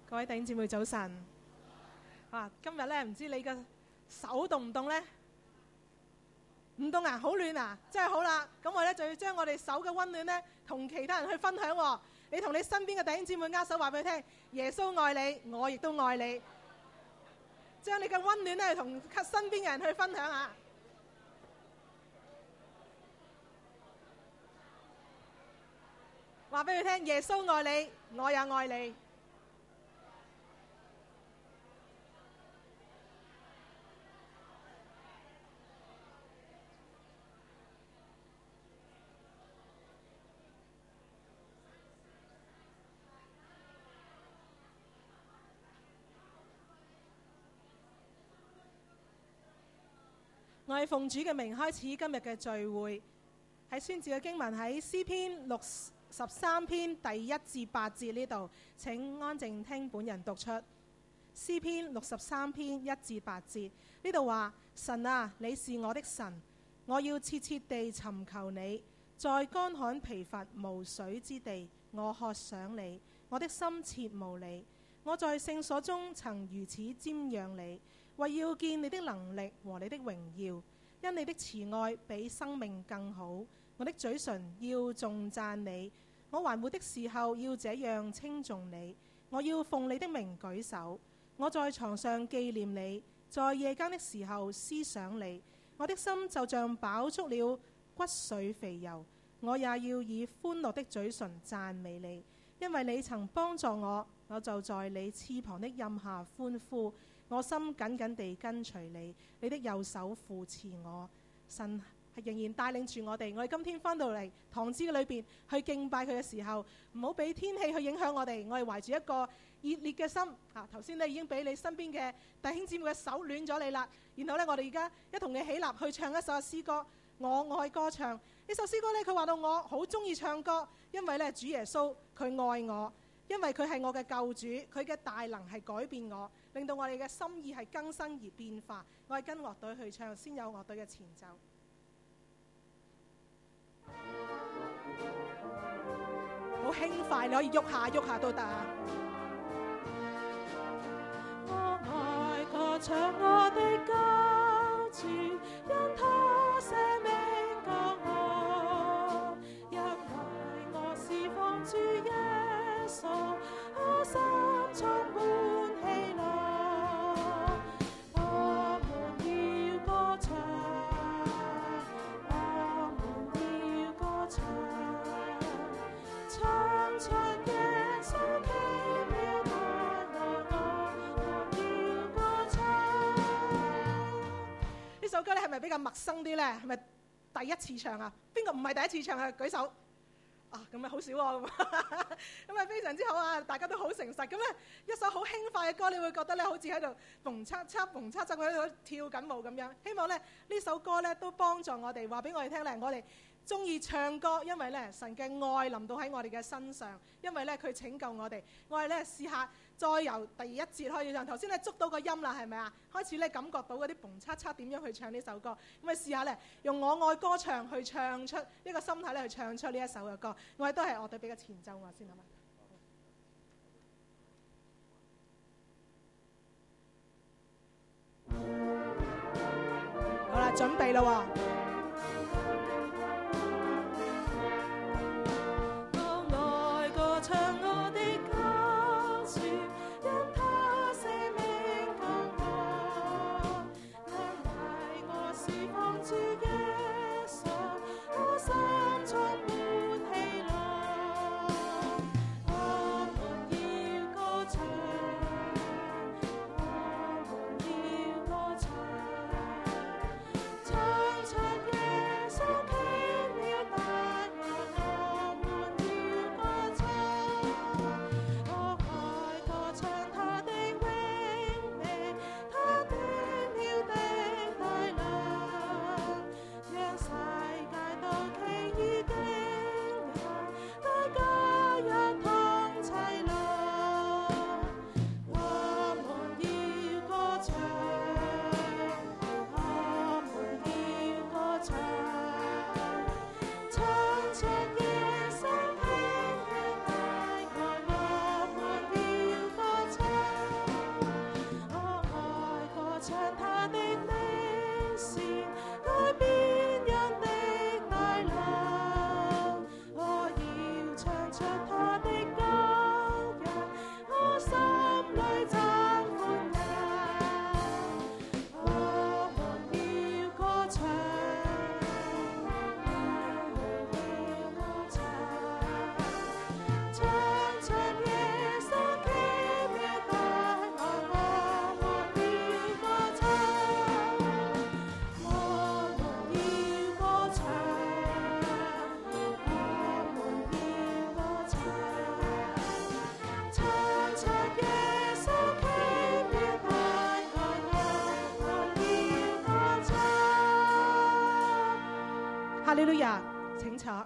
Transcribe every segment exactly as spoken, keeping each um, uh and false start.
各位弟兄姊妹早晨。啊，今日咧唔知你嘅手凍唔凍咧？唔凍啊，好暖啊，真係好啦。咁我咧就要將我哋手嘅溫暖咧，同其他人去分享喎。你同你身邊嘅弟兄姊妹握手，話俾佢聽，耶穌愛你，我亦都愛你。將你嘅溫暖咧，同身邊嘅人去分享下。話俾佢聽，耶穌愛你，我也愛你。我係奉主嘅名開始今日嘅聚會，喺宣召嘅經文喺詩篇六十三篇第一至八節呢度，請安靜聽本人讀出。詩篇六十三篇一至八節呢度話：神啊，你是我的神，我要切切地尋求你，在乾旱疲乏無水之地，我渴想你，我的心切慕你。我在聖所中曾如此瞻仰你，為要見你的能力和你的榮耀，因你的慈愛比生命更好。我的嘴唇要頌讚你，我還活的時候要這樣稱頌你。我要奉你的名舉手，我在床上紀念你，在夜間的時候思想你。我的心就像飽足了骨髓肥油，我也要以歡樂的嘴唇讚美你，因為你曾幫助我，我就在你翅膀的蔭下歡呼。我心緊緊地跟隨你，你的右手扶持我。神係仍然帶領住我哋，我哋今天翻到嚟堂子嘅裏邊去敬拜佢嘅時候，唔好俾天氣去影響我哋。我哋懷住一個熱烈嘅心啊！頭先咧已經俾你身邊嘅弟兄姊妹嘅手暖咗你啦。然後咧，我哋而家一同你起立去唱一首詩歌，我愛歌唱。呢首詩歌咧，佢話到我好中意唱歌，因為咧主耶穌佢愛我，因為佢係我嘅救主，佢嘅大能係改變我，令到我哋嘅心意係更新而變化。我係跟樂隊去唱，先有樂隊嘅前奏。好輕快，你可以喐下喐下都得啊！我愛歌唱我的救主，因他捨命救我，因為我侍奉主耶穌，我心充滿喜樂。我們要歌唱，我們要歌唱，唱出耶穌奇妙大能，我們要歌唱。呢首歌咧係咪比較陌生啲咧？係咪第一次唱啊？邊個唔係第一次唱啊？舉手。啊，咁啊好少喎，咁啊非常之好啊！大家都好誠實，咁咧一首好輕快嘅歌，你會覺得咧好似喺度蹦嚓嚓蹦嚓嚓喺度跳緊舞咁樣。希望咧呢首歌咧都幫助我哋，話俾我哋聽咧，我哋中意唱歌，因為咧神嘅愛臨到喺我哋嘅身上，因為咧佢拯救我哋。我哋咧試下再由第一節開始唱，頭先咧捉到個音啦，係咪啊？開始咧感覺到嗰啲蹦嚓嚓點樣去唱呢首歌，咁啊試下咧用我愛歌唱去唱出一個心態咧去唱出呢一首嘅歌。我哋都係樂隊俾個前奏我先好嘛？好啦，準備啦喎！唱哈利路亞，請坐。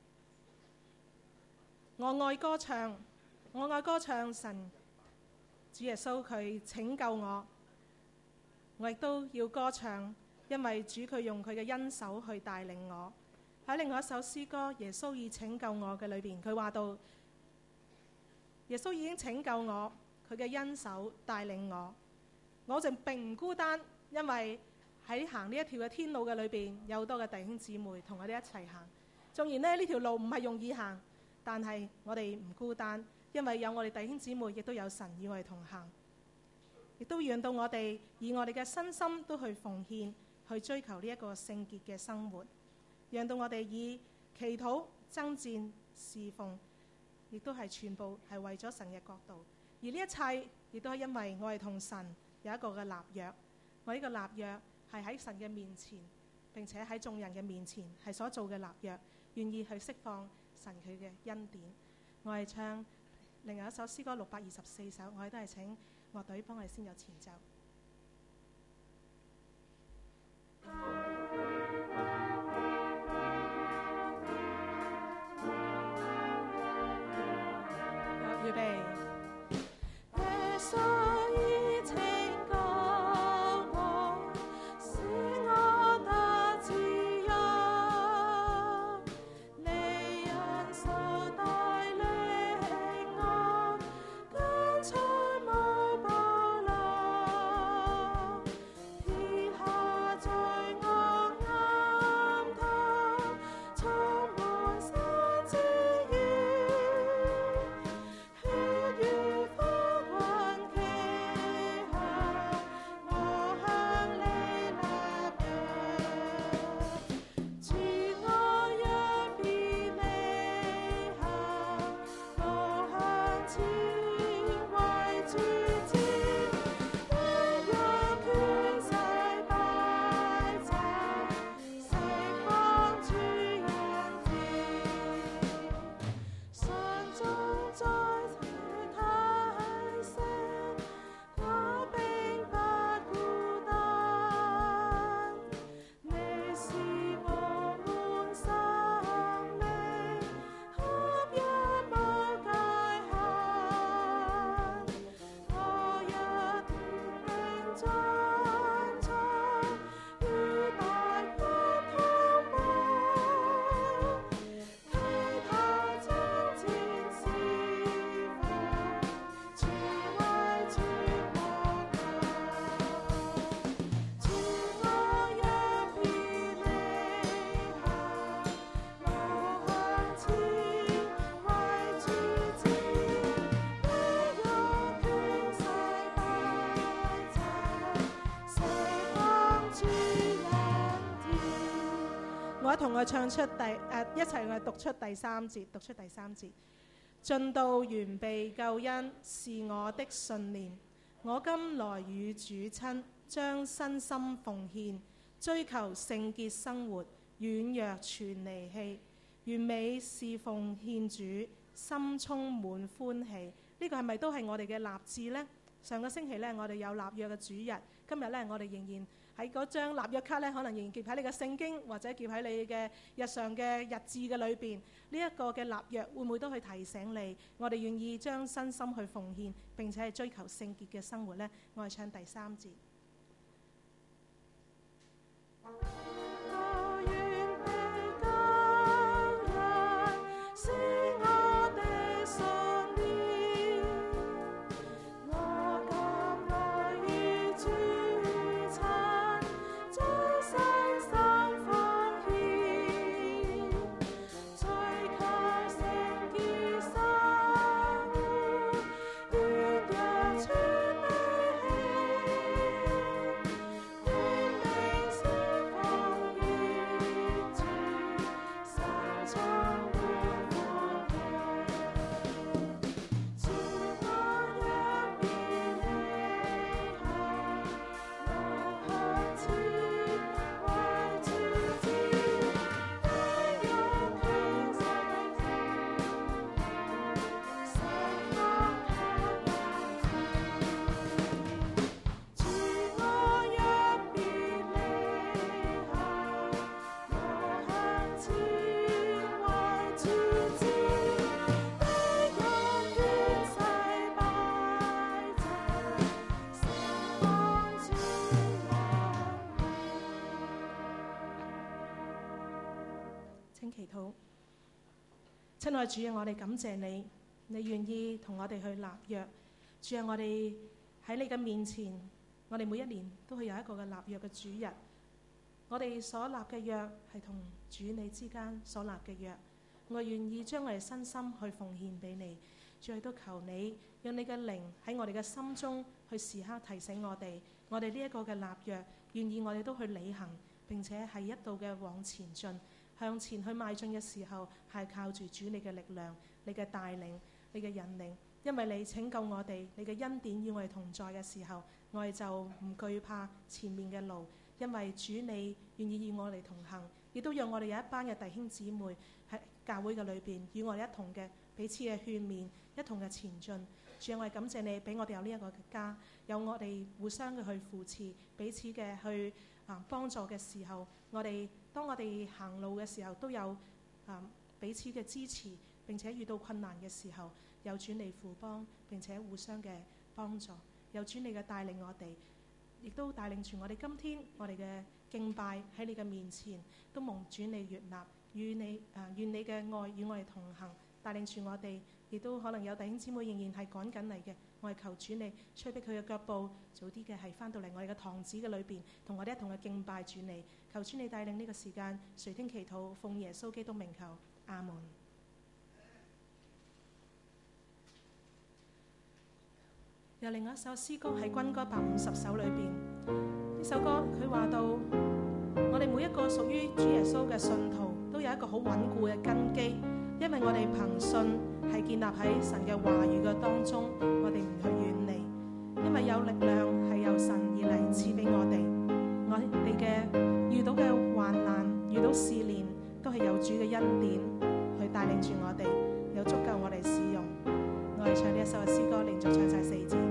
我愛歌唱，我愛歌唱神主耶穌佢拯救我，我亦都要歌唱，因為主佢用佢嘅恩手去帶領我。喺另外一首詩歌《耶穌已拯救我》嘅裏邊，佢話到耶穌已經拯救我，佢嘅恩手帶領我，我就並唔孤單，因為喺行呢一條嘅天路嘅裏邊，有好多嘅弟兄姊妹同我哋一齊行。縱然呢呢條路唔係容易行，但係我哋唔孤單，因為有我哋弟兄姊妹，亦都有神與我哋同行，亦都讓到我哋以我哋嘅身心都去奉獻，去追求呢一個聖潔嘅生活，讓到我哋以祈禱、爭戰、侍奉，亦都係全部係為咗神嘅國度。而呢一切亦都係因為我係同神有一個嘅立約，我呢個立約係喺神嘅面前，並且喺眾人嘅面前係所做嘅立約，願意去釋放神佢嘅恩典。我係唱另外一首詩歌六百二十四首，我哋都係請樂隊幫我哋先有前奏。預備。我同我唱出第誒、呃、一齊我讀出第三節，讀出第三節。進到完備救恩是我的信念，我今來與主親，將身心奉獻，追求聖潔生活，軟弱全離棄，完美侍奉獻主，心充滿歡喜。呢、這個係咪都係我哋嘅立志呢？上個星期呢，我哋有立約嘅主日，今日呢，我哋仍然喺嗰張立約卡咧，可能仍然夾喺你嘅聖經，或者夾喺你嘅日常嘅日誌嘅裏邊。呢一個嘅立約會唔會都去提醒你，我哋願意將身心去奉獻，並且係追求聖潔嘅生活呢？我係唱第三節。 親愛主啊，我哋感謝你，你願意同我哋去立約。主啊，我哋喺你嘅面前，我哋每一年都會有一個嘅立約嘅主日。我哋所立嘅約係同主你之間所立嘅約。我願意將我哋身心去奉獻俾你。主啊，都求你讓你嘅靈喺我哋嘅心中去時刻提醒我哋，我哋呢一個嘅立約，願意我哋都去履行，並且係一度嘅往前進。向前去邁進嘅時候，係靠住主你嘅力量、你嘅帶領、你嘅引領。因為你拯救我哋，你嘅恩典與我哋同在嘅時候，我哋就唔懼怕前面嘅路。因為主你願意與我哋同行，亦都讓我哋有一班嘅弟兄姊妹喺教會嘅裏邊與我哋一同嘅彼此嘅勸勉，一同嘅前進。主啊，我哋感謝你俾我哋有呢一個嘅家，有我哋互相嘅去扶持，彼此嘅去啊幫助嘅時候，我哋當我哋行路嘅時候都有啊彼此嘅支持，並且遇到困難嘅時候有主你扶幫，並且互相嘅幫助，有主你嘅帶領我哋，亦都帶領住我哋今天我哋嘅敬拜喺你嘅面前都蒙主你悅納，與你啊願你嘅愛與我哋同行，帶領住我哋。亦都可能有弟兄姊妹仍然係趕緊嚟嘅，我係求主你催逼佢嘅腳步，早啲嘅係翻到嚟我哋嘅堂子嘅裏邊，同我哋一同嘅敬拜主你。求主你帶領呢個時間，垂聽祈禱，奉耶穌基督名求，阿門。有另外一首詩歌喺軍歌一百五十首裏邊，呢首歌佢話到，我哋每一個屬於主耶穌嘅信徒都有一個好穩固嘅根基，因為我哋憑信係建立喺神嘅話語嘅當中，我哋唔去遠離，因為有力量係由神而嚟賜俾我哋。我哋嘅遇到嘅患難、遇到試煉，都係有主嘅恩典去帶領住我哋，有足夠我哋使用。我哋唱呢一首嘅詩歌，連續唱晒四節。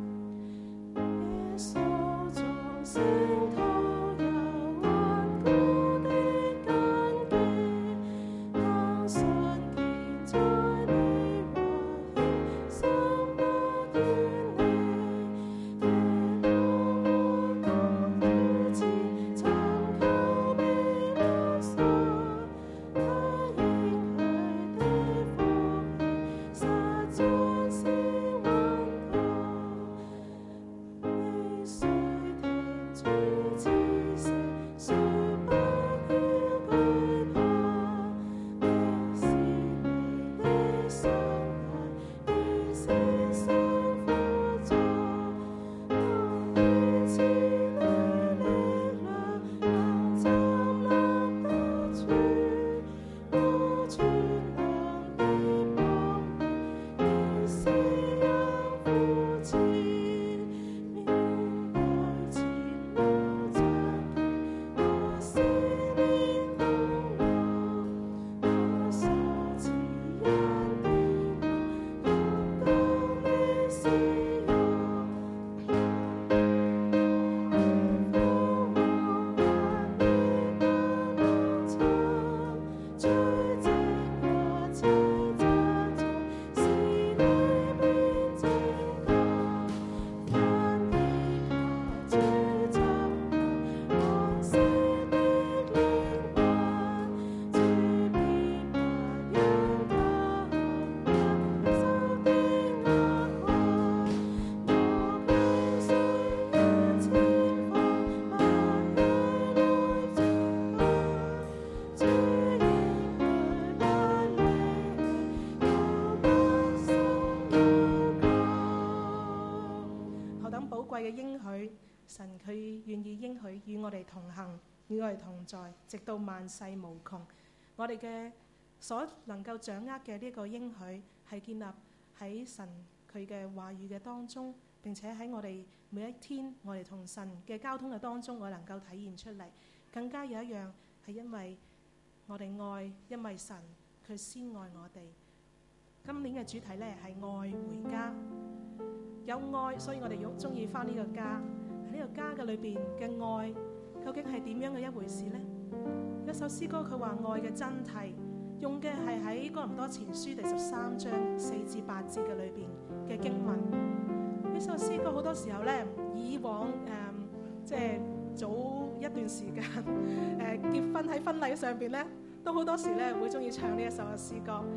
嘅應許，神佢願意應許與我哋同行，與我哋同在，直到萬世無窮。我哋嘅所能夠掌握嘅呢個應許，係建立喺神佢嘅話語嘅當中，並且喺我哋每一天，我哋同神嘅交通嘅當中，我能夠體現出嚟。更加有一樣係因為我哋愛，因為神佢先愛我哋。今年嘅主題呢係愛回家。有愛，所以我哋好中意翻呢個家。喺呢個家嘅裏邊嘅愛，究竟係點樣嘅一回事呢？一首詩歌佢話愛嘅真諦，用嘅係喺哥林多前書第十三章四至八節嘅裏邊嘅經文。呢首詩歌好多時候咧，以往誒、呃、即係早一段時間誒、呃、結婚喺婚禮上邊咧，都好多時咧會中意唱呢一首嘅詩歌。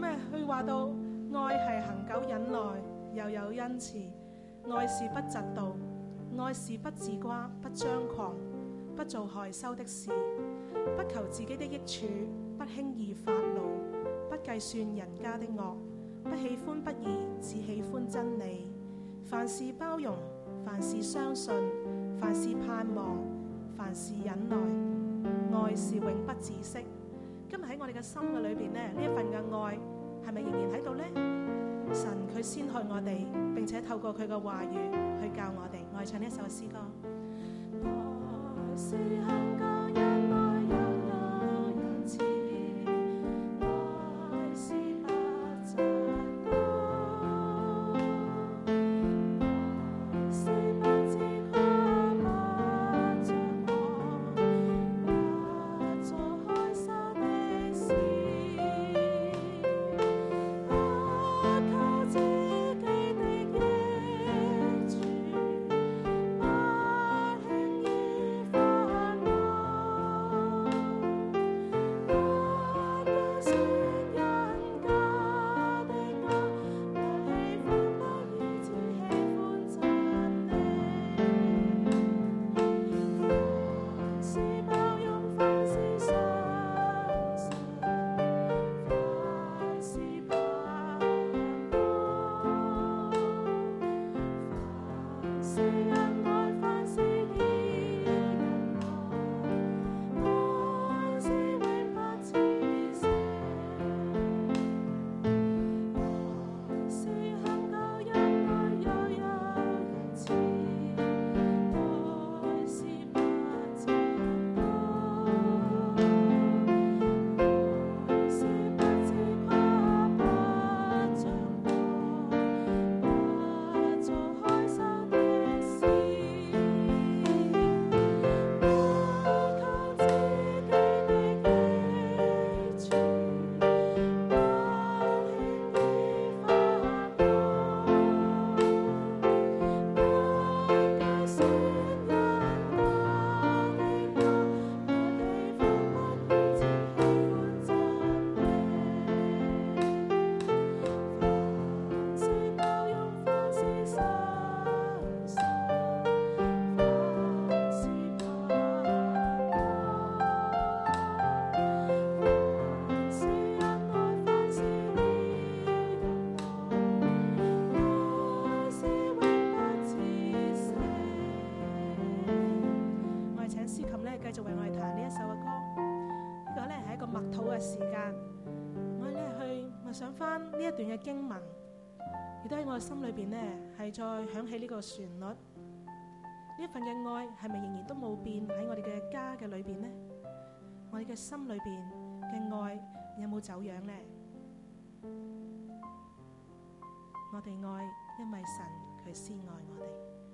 咁啊，佢話到愛係恒久忍耐，又有恩慈，愛是不嫉妒，愛是不自誇，不張狂，不做害羞的事，不求自己的益處，不輕易發怒，不計算人家的惡，不喜歡不義，只喜歡真理。凡事包容，凡事相信，凡事盼望，凡事忍耐，愛是永不止息。今日喺我哋嘅心嘅裏邊呢，呢一份嘅愛係咪仍然喺度呢？神佢先愛我哋，並且透過佢嘅話語去教我哋。我哋唱呢一首詩歌。愛是恒久忍耐，又有恩慈，愛是不嫉妒，愛是不自誇，不張狂，不做害羞的事，不求自己的益處，不輕易發怒，不計算人家的惡，不喜歡不義，只喜歡真理。凡事包容，凡事相信，凡事盼望，凡事忍耐，凡事依忍耐，愛是永不止息。愛是恒久忍耐，又有恩慈，愛是不嫉妒，愛是不自誇，不張狂，不做害羞的事，不求自己的益處，不輕易發怒，不計算人家的惡，不喜歡不義，只喜歡真理。凡事包容，凡事相信，凡事盼望，凡事忍耐，凡事依忍耐，愛是永不止息。我哋請司琴咧繼續為我哋彈呢一首嘅歌。呢個咧係一個默禱嘅時間，我哋咧去默想翻呢一段嘅經文，亦都喺我嘅心裏邊呢係再響起呢個旋律。呢一份嘅愛係咪仍然都冇變喺我哋嘅家嘅裏邊呢？我哋嘅心裏邊嘅愛有冇走樣呢？我哋愛，因為神佢先愛我哋。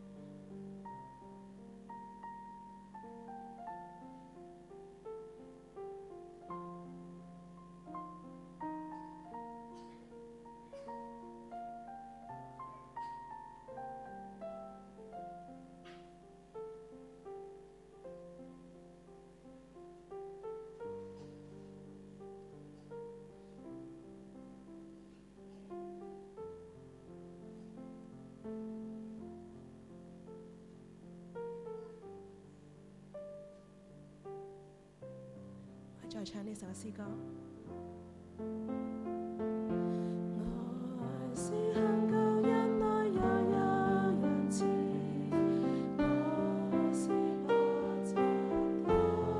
再唱呢首詩歌。愛是恒久忍耐，又有恩慈，愛是不嫉妒，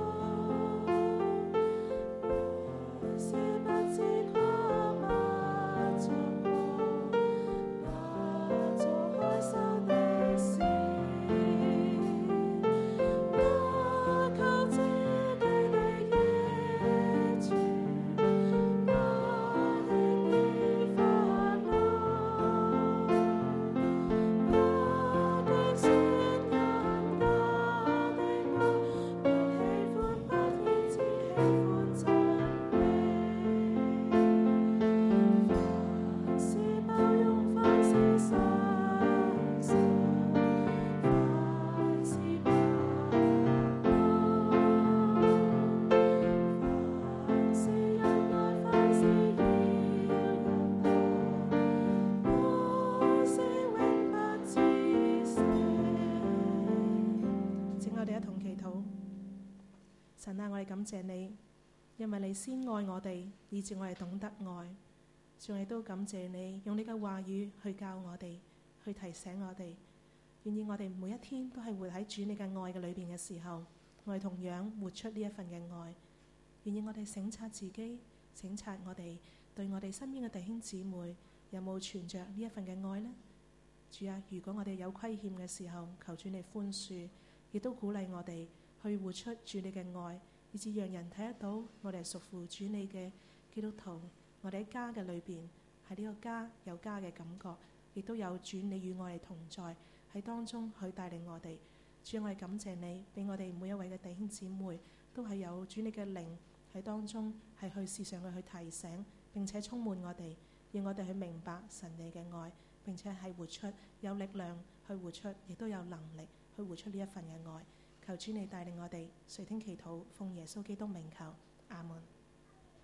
愛是不自誇，不張狂，不做害羞的事，不求自己的益處， 我哋感謝你，因為你先愛我哋，以致我哋懂得愛。主，我哋都感謝你，用你嘅話語去教我哋，去提醒我哋。願意我哋每一天都係活喺主你嘅愛嘅裏邊嘅時候，我哋同樣活出呢一份嘅愛。願意我哋省察自己，省察我哋對我哋身邊嘅弟兄姊妹有冇存着呢一份嘅愛呢？主啊，如果我哋有虧欠嘅時候，求主你寬恕，亦都鼓勵我哋去活出主你嘅愛，以致讓人睇得到我哋係屬乎主你嘅基督徒。我哋喺家嘅裏邊，喺呢個家有家嘅感覺，亦都有主你與我哋同在喺當中去帶領我哋。主，我哋感謝你，俾我哋每一位嘅弟兄姊妹都係有主你嘅靈喺當中，係去時常去提醒並且充滿我哋，讓我哋去明白神你嘅愛，並且係活出有力量去活出，亦都有能力去活出呢一份嘅愛。求主你帶領我哋，垂聽祈禱，奉耶穌基督名求，阿門。